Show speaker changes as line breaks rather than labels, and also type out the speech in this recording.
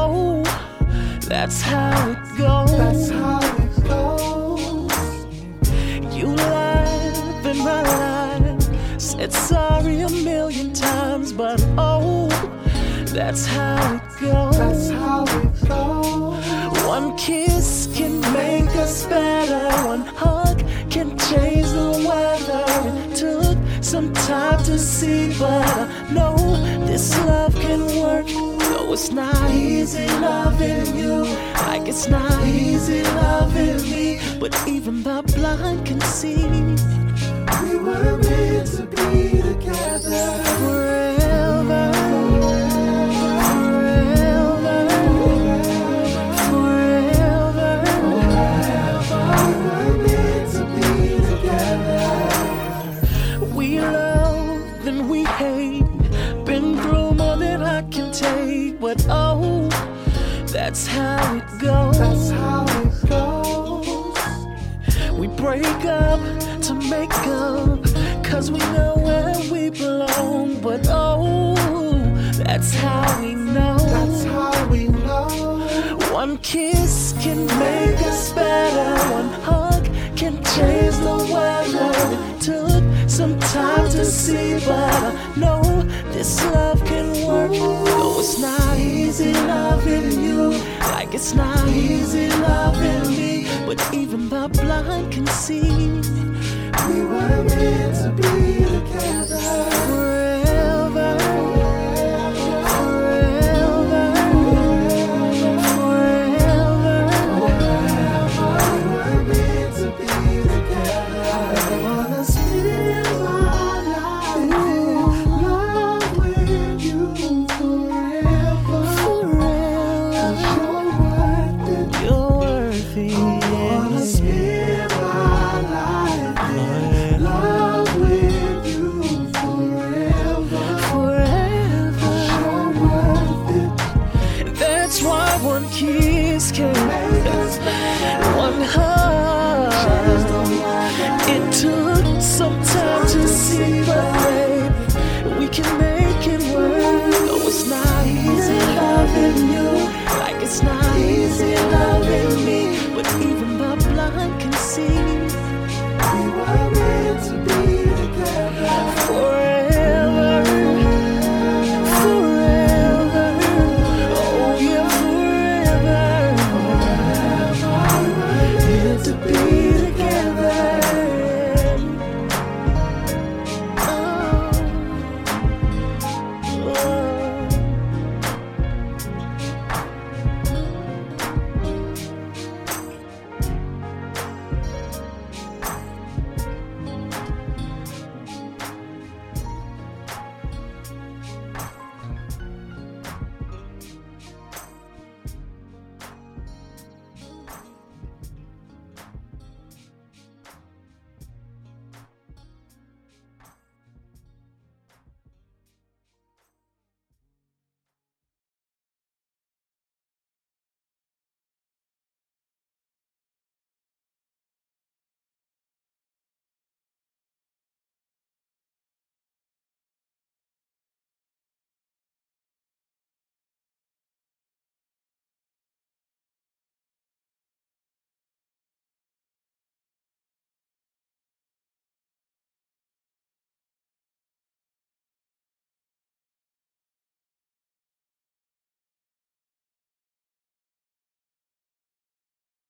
oh, that's how it goes.
That's how it goes.
You lied in my life, said sorry a million times, but oh, that's how it goes.
That's how it goes.
One kiss can make us better. One hug can change the weather. It took some time to see, but I know this love can work. No, it's not easy loving you, like it's not easy loving me. But even the blind can see
We were meant to be together
forever. We love and we hate, been through more than I can take, but oh, that's how it goes.
That's how it goes.
We break up to make up, cause we know where we belong, but oh, that's how we know.
That's how we know.
One kiss can make us better. One hug can change the weather. It took some time to see, but I know this love can work. No, it's not easy loving you, like it's not easy loving me. But even the blind can see
We were meant to be together
forever. One kiss can make us better. One hug, it took some time to see, but babe, we can make